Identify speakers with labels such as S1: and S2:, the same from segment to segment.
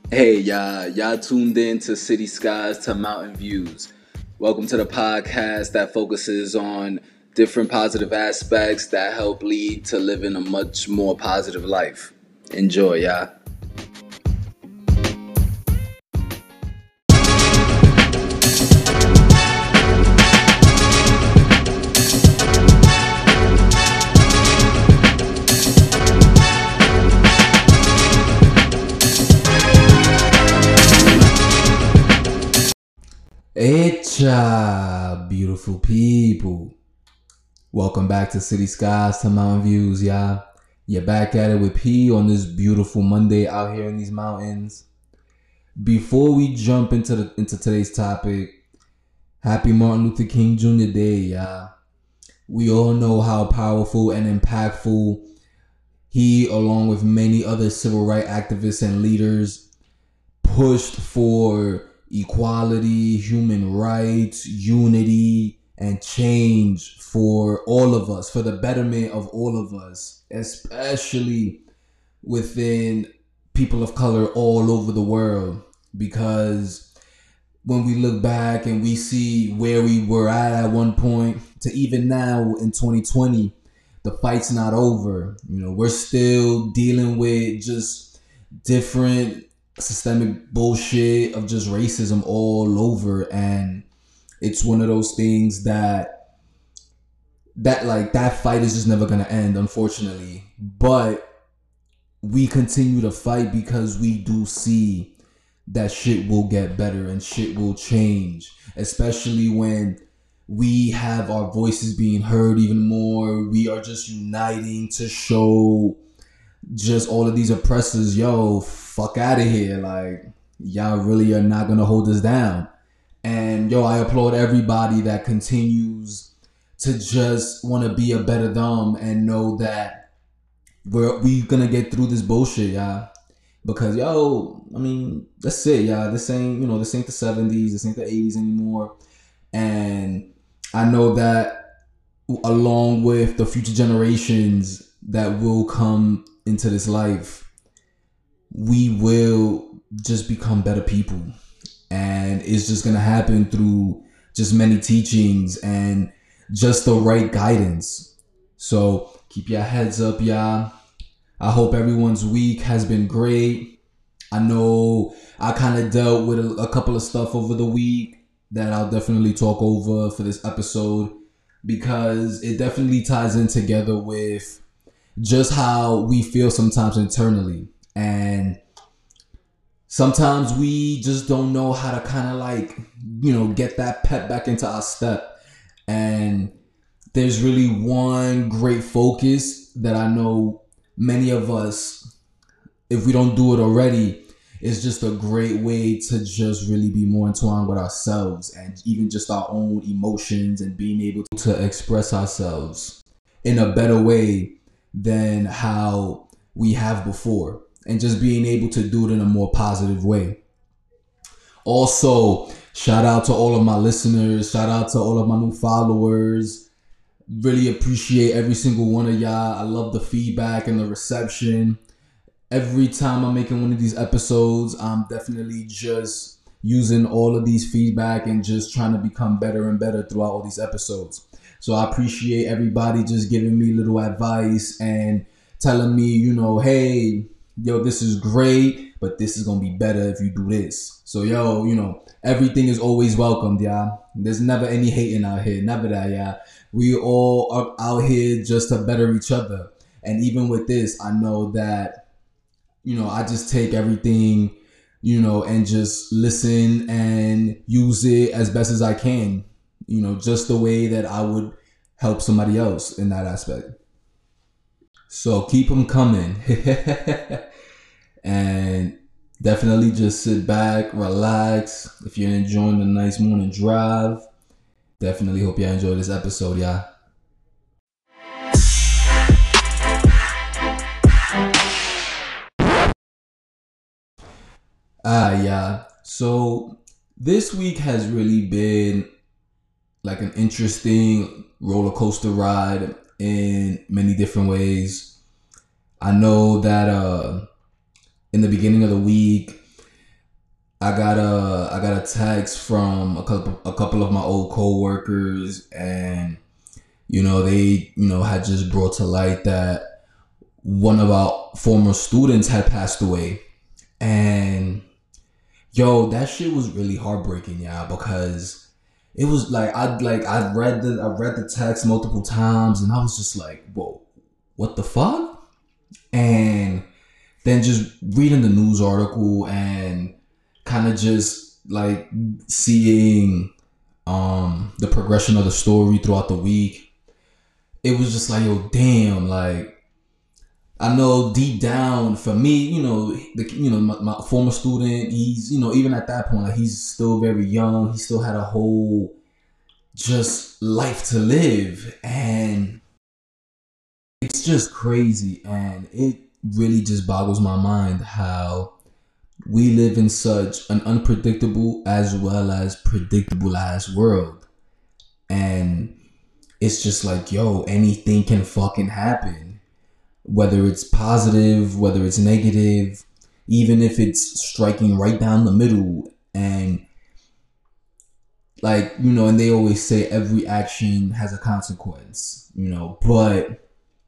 S1: Hey, y'all tuned in to City Skies to Mountain Views. Welcome to the podcast that focuses on different positive aspects that help lead to living a much more positive life. Enjoy, y'all.
S2: Echa, beautiful people. Welcome back to City Skies to Mountain Views, y'all. You're back at it with P on this beautiful Monday out here in these mountains. Before we jump into today's topic, happy Martin Luther King Jr. Day, y'all. We all know how powerful and impactful he, along with many other civil rights activists and leaders, pushed for equality, human rights, unity, and change for all of us, for the betterment of all of us, especially within people of color all over the world. Because when we look back and we see where we were at one point to even now in 2020, the fight's not over. We're still dealing with just different systemic bullshit of just racism all over, and it's one of those things that fight is just never gonna end, unfortunately. But we continue to fight because we do see that shit will get better and shit will change, especially when we have our voices being heard even more. We are just uniting to show just all of these oppressors, yo, fuck out of here. Like, y'all really are not gonna hold us down. And yo, I applaud everybody that continues to just want to be a better them and know that we gonna get through this bullshit, y'all. Because yo, that's it, y'all. This ain't the 70s, this ain't the 80s anymore. And I know that along with the future generations that will come into this life, we will just become better people. And it's just gonna happen through just many teachings and just the right guidance. So keep your heads up, y'all. I hope everyone's week has been great. I know I kind of dealt with a couple of stuff over the week that I'll definitely talk over for this episode, because it definitely ties in together with just how we feel sometimes internally. And sometimes we just don't know how to kind of get that pep back into our step. And there's really one great focus that I know many of us, if we don't do it already, is just a great way to just really be more entwined with ourselves and even just our own emotions and being able to express ourselves in a better way than how we have before, and just being able to do it in a more positive way. Also, shout out to all of my listeners, shout out to all of my new followers. Really appreciate every single one of y'all. I love the feedback and the reception. Every time I'm making one of these episodes, I'm definitely just using all of these feedback and just trying to become better and better throughout all these episodes. So I appreciate everybody just giving me little advice and telling me, hey, yo, this is great, but this is going to be better if you do this. So, yo, everything is always welcomed, y'all. There's never any hating out here. Never that, y'all. We all are out here just to better each other. And even with this, I know that, I just take everything, and just listen and use it as best as I can, just the way that I would help somebody else in that aspect. So keep them coming. And definitely just sit back, relax. If you're enjoying the nice morning drive, definitely hope y'all enjoy this episode, y'all. Yeah. So this week has really been like an interesting roller coaster ride in many different ways. I know that in the beginning of the week, I got a text from a couple of my old coworkers, and they had just brought to light that one of our former students had passed away. And yo, that shit was really heartbreaking, yeah, because it was like I read the text multiple times, and I was just like, whoa, what the fuck? And then just reading the news article and kind of just like seeing the progression of the story throughout the week, it was just like, yo, damn, like I know deep down for me, my former student, he's, even at that point, like he's still very young. He still had a whole just life to live. And it's just crazy. And it really just boggles my mind how we live in such an unpredictable as well as predictable ass world. And it's just like, yo, anything can fucking happen. Whether it's positive, whether it's negative, even if it's striking right down the middle. And like, and they always say every action has a consequence, but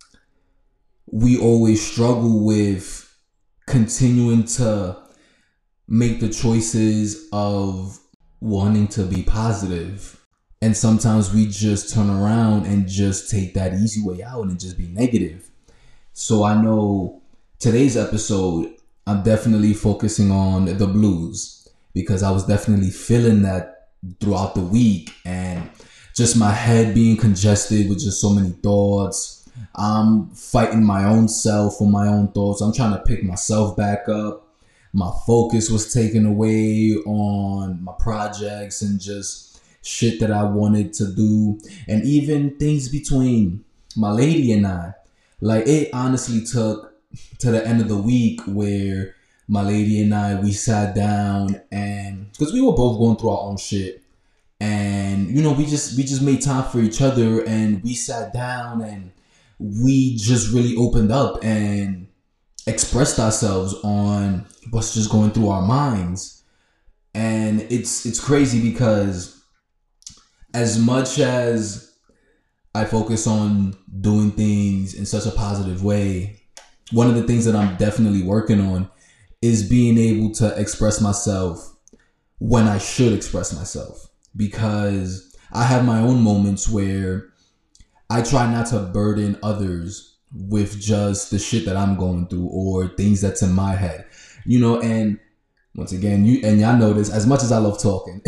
S2: we always struggle with continuing to make the choices of wanting to be positive. And sometimes we just turn around and just take that easy way out and just be negative. So I know today's episode, I'm definitely focusing on the blues because I was definitely feeling that throughout the week, and just my head being congested with just so many thoughts. I'm fighting my own self for my own thoughts. I'm trying to pick myself back up. My focus was taken away on my projects and just shit that I wanted to do, and even things between my lady and I. Like, it honestly took to the end of the week where my lady and I, we sat down, and because we were both going through our own shit, and we just made time for each other, and we sat down and we just really opened up and expressed ourselves on what's just going through our minds. And it's crazy because as much as I focus on doing things in such a positive way, one of the things that I'm definitely working on is being able to express myself when I should express myself. Because I have my own moments where I try not to burden others with just the shit that I'm going through or things that's in my head. And once again, y'all know this, as much as I love talking,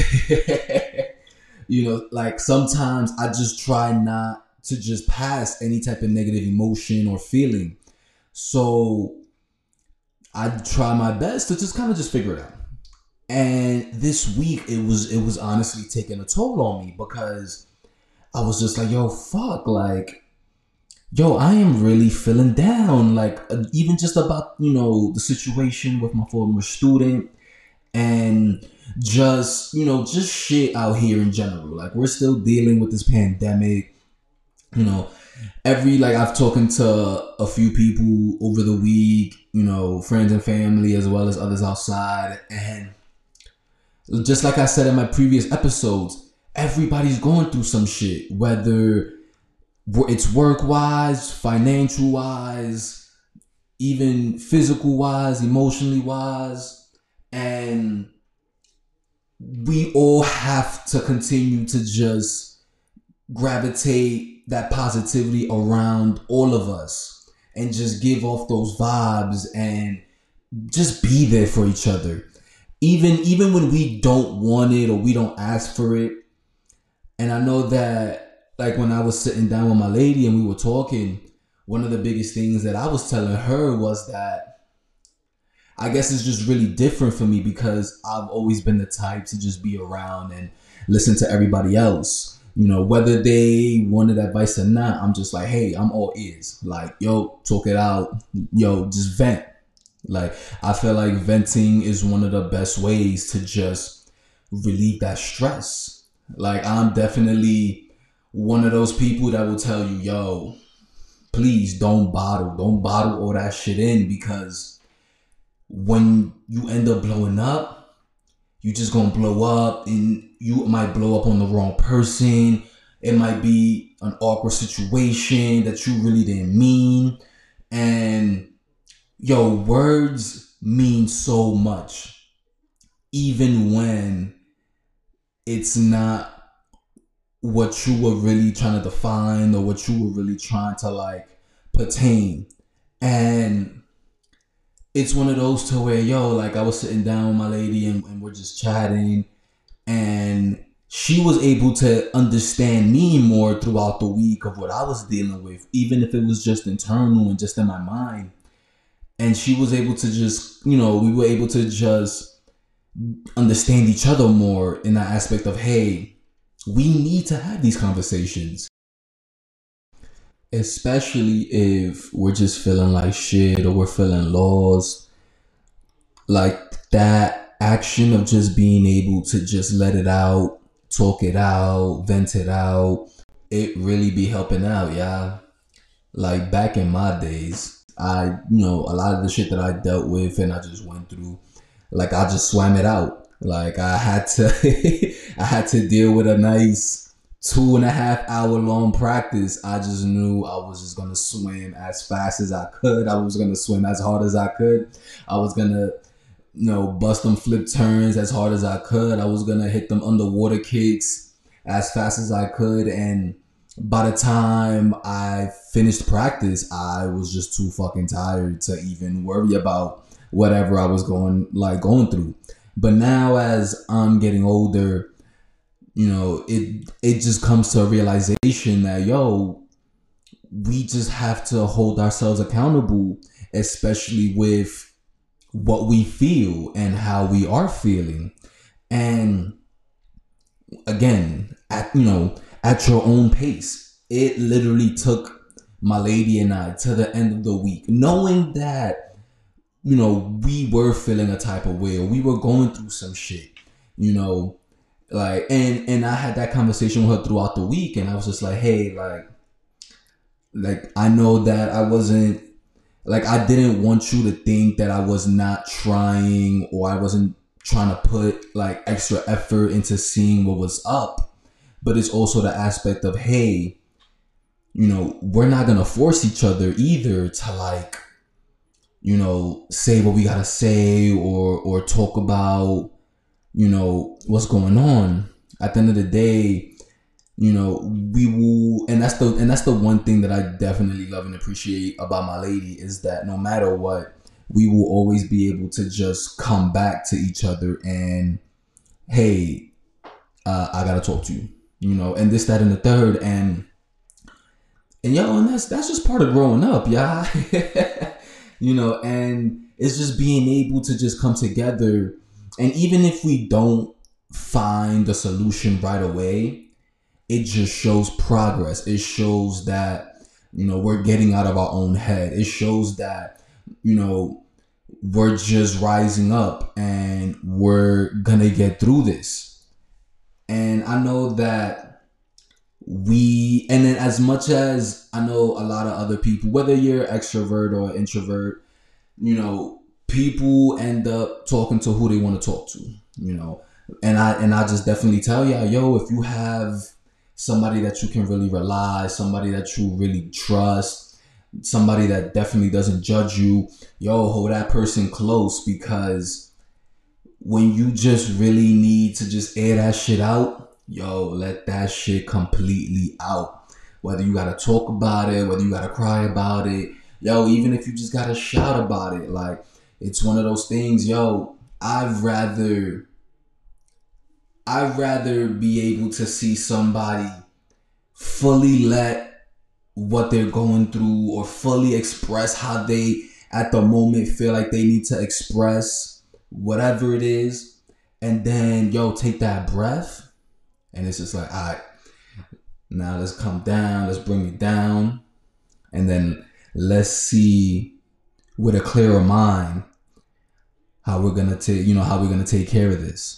S2: like sometimes I just try not to just pass any type of negative emotion or feeling. So I try my best to just kind of just figure it out. And this week it was honestly taking a toll on me because I was just like, yo, fuck, like, yo, I am really feeling down. Like, even just about, the situation with my former student, and just shit out here in general. Like, we're still dealing with this pandemic. I've talking to a few people over the week, friends and family as well as others outside, and just like I said in my previous episodes, everybody's going through some shit, whether it's work wise, financial wise, even physical wise, emotionally wise. And we all have to continue to just gravitate that positivity around all of us and just give off those vibes and just be there for each other. Even when we don't want it or we don't ask for it. And I know that, like, when I was sitting down with my lady and we were talking, one of the biggest things that I was telling her was that I guess it's just really different for me because I've always been the type to just be around and listen to everybody else. Whether they wanted advice or not, I'm just like, hey, I'm all ears. Like, yo, talk it out. Yo, just vent. Like, I feel like venting is one of the best ways to just relieve that stress. Like, I'm definitely one of those people that will tell you, yo, please don't bottle all that shit in, because when you end up blowing up, you just gonna blow up, and you might blow up on the wrong person. It might be an awkward situation that you really didn't mean. And yo, words mean so much, even when it's not what you were really trying to define or what you were really trying to like pertain. And it's one of those to where, yo, like I was sitting down with my lady, and we're just chatting, and she was able to understand me more throughout the week of what I was dealing with, even if it was just internal and just in my mind. And she was able to just, we were able to just understand each other more in that aspect of, hey, we need to have these conversations. Especially if we're just feeling like shit or we're feeling lost. Like that action of just being able to just let it out, talk it out, vent it out, it really be helping out, yeah. Like back in my days, a lot of the shit that I dealt with and I just went through, like I just swam it out. Like I had to, I had to deal with a nice 2.5 hour long practice. I just knew I was just gonna swim as fast as I could. I was gonna swim as hard as I could. I was gonna, bust them flip turns as hard as I could. I was gonna hit them underwater kicks as fast as I could. And by the time I finished practice, I was just too fucking tired to even worry about whatever I was going through. But now as I'm getting older, it just comes to a realization that, yo, we just have to hold ourselves accountable, especially with what we feel and how we are feeling. And again, at your own pace. It literally took my lady and I to the end of the week, knowing that, we were feeling a type of way, or we were going through some shit, like, and I had that conversation with her throughout the week, and I was just like, hey, like I know that I wasn't, like, I didn't want you to think that I was not trying, or I wasn't trying to put like extra effort into seeing what was up. But it's also the aspect of, hey, we're not gonna force each other either to like, say what we gotta say, or talk about, what's going on. At the end of the day, we will, and that's the one thing that I definitely love and appreciate about my lady, is that no matter what, we will always be able to just come back to each other and, hey, I gotta talk to you, and this, that, and the third, and that's just part of growing up, yeah. And it's just being able to just come together, and even if we don't find the solution right away, it just shows progress. It shows that, we're getting out of our own head. It shows that, we're just rising up and we're gonna get through this. And I know that and then as much as I know a lot of other people, whether you're extrovert or introvert, people end up talking to who they want to talk to, and I just definitely tell y'all, yo, if you have somebody that you can really rely, somebody that you really trust, somebody that definitely doesn't judge you, yo, hold that person close, because when you just really need to just air that shit out, yo, let that shit completely out. Whether you gotta talk about it, whether you gotta cry about it, yo, even if you just gotta shout about it, like, it's one of those things, yo, I'd rather be able to see somebody fully let what they're going through, or fully express how they at the moment feel like they need to express whatever it is, and then, yo, take that breath, and it's just like, all right, now let's come down, let's bring it down, and then let's see with a clearer mind how we're gonna take care of this.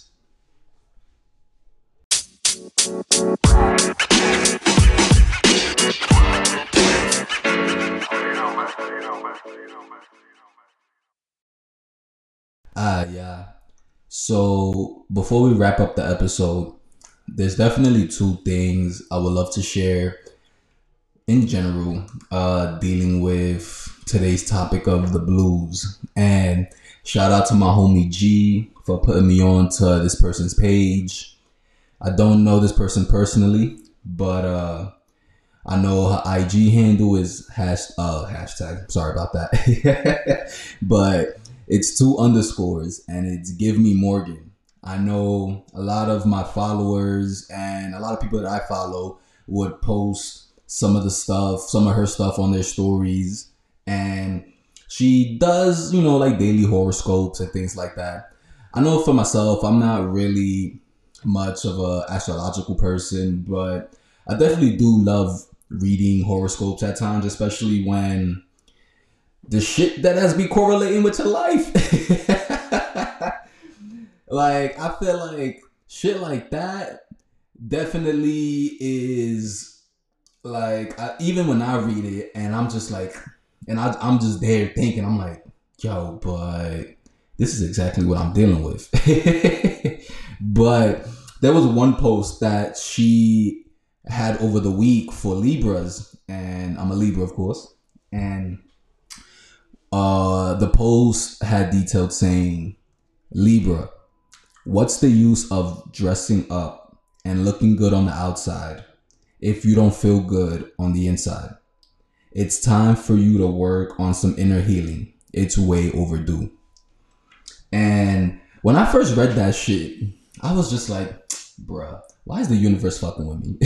S2: Yeah. So before we wrap up the episode, there's definitely two things I would love to share in general, dealing with today's topic of the blues. And shout out to my homie G for putting me on to this person's page. I don't know this person personally, but I know her IG handle is hashtag. Sorry about that. But it's 2 underscores and it's Give Me Morgan. I know a lot of my followers and a lot of people that I follow would post some of her stuff on their stories. And she does, like daily horoscopes and things like that. I know for myself, I'm not really much of a astrological person, but I definitely do love reading horoscopes at times, especially when the shit that has been correlating with your life. Like, I feel like shit like that definitely is like, even when I read it and I'm just like, and I'm just there thinking, I'm like, yo, but this is exactly what I'm dealing with. But there was one post that she had over the week for Libras, and I'm a Libra, of course. And the post had detailed saying, Libra, what's the use of dressing up and looking good on the outside if you don't feel good on the inside? It's time for you to work on some inner healing. It's way overdue. And when I first read that shit, I was just like, bruh, why is the universe fucking with me?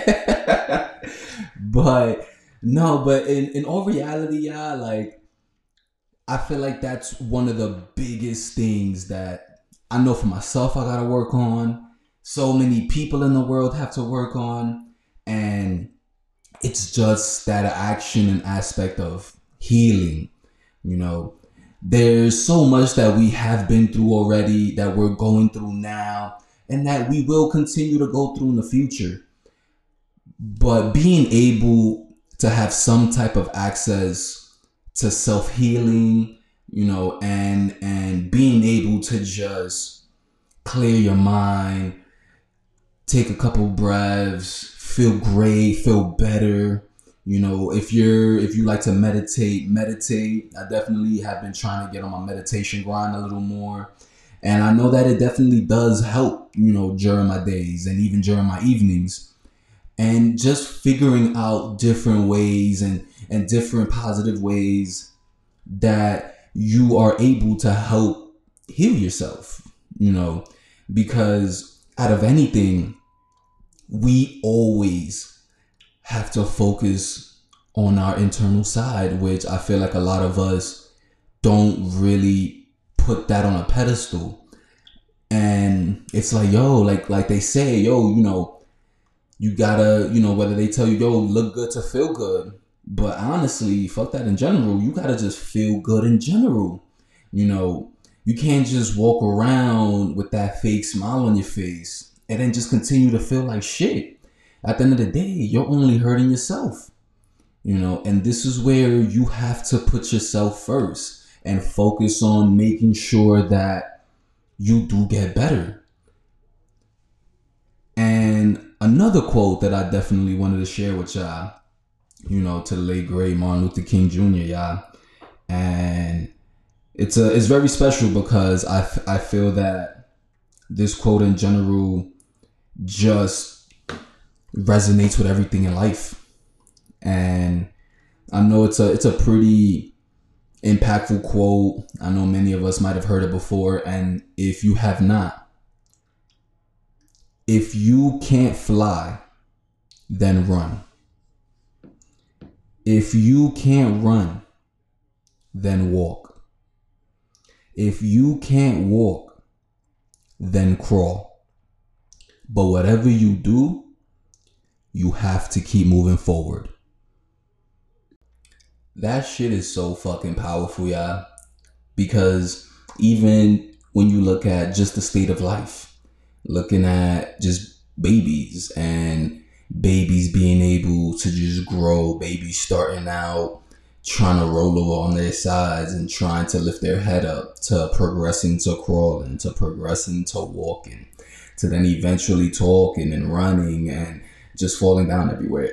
S2: But no, but in all reality, yeah, like, I feel like that's one of the biggest things that I know for myself I gotta work on. So many people in the world have to work on. And it's just that action and aspect of healing. There's so much that we have been through already, that we're going through now, and that we will continue to go through in the future. But being able to have some type of access to self-healing, and being able to just clear your mind, take a couple breaths, feel great, feel better. If you like to meditate. I definitely have been trying to get on my meditation grind a little more. And I know that it definitely does help, during my days and even during my evenings. And just figuring out different ways and different positive ways that you are able to help heal yourself, because out of anything, we always have to focus on our internal side, which I feel like a lot of us don't really put that on a pedestal. And it's like, yo, like they say, yo, you gotta, whether they tell you, yo, look good to feel good. But honestly, fuck that in general. You gotta just feel good in general. You can't just walk around with that fake smile on your face and then just continue to feel like shit. At the end of the day, you're only hurting yourself. And this is where you have to put yourself first and focus on making sure that you do get better. And another quote that I definitely wanted to share with y'all, to the late great Martin Luther King Jr., y'all. And it's very special because I feel that this quote in general just resonates with everything in life. And I know it's a pretty impactful quote. I know many of us might have heard it before, and if you have not, if you can't fly, then run. If you can't run, then walk. If you can't walk, then crawl. But whatever you do, you have to keep moving forward. That shit is so fucking powerful, y'all. Because even when you look at just the state of life, looking at just babies and babies being able to just grow, babies starting out trying to roll over on their sides and trying to lift their head up, to progressing to crawling, to progressing to walking, to then eventually talking and running and just falling down everywhere.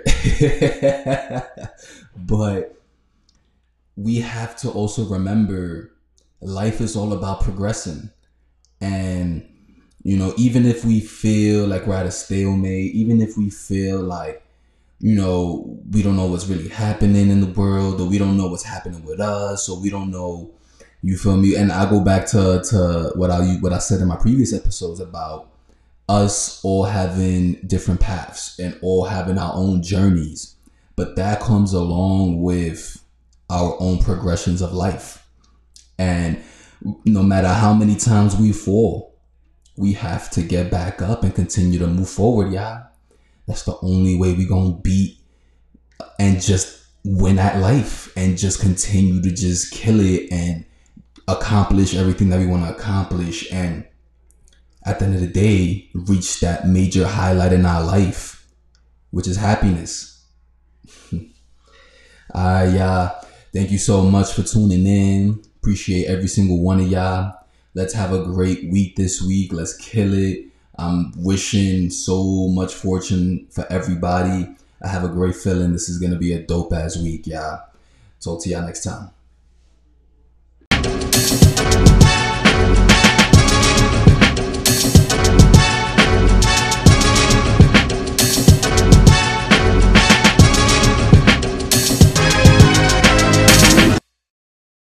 S2: But we have to also remember life is all about progressing. And, you know, even if we feel like we're at a stalemate, even if we feel like, you know, we don't know what's really happening in the world, or we don't know what's happening with us, or we don't know, you feel me? And I go back to what I said in my previous episodes about us all having different paths and all having our own journeys. But that comes along with our own progressions of life. And no matter how many times we fall, we have to get back up and continue to move forward, y'all. That's the only way we're going to beat and just win at life and just continue to just kill it and accomplish everything that we want to accomplish. And at the end of the day, reach that major highlight in our life, which is happiness. Thank you so much for tuning in. Appreciate every single one of y'all. Let's have a great week this week. Let's kill it. I'm wishing so much fortune for everybody. I have a great feeling this is going to be a dope ass week, y'all. Talk to y'all next time.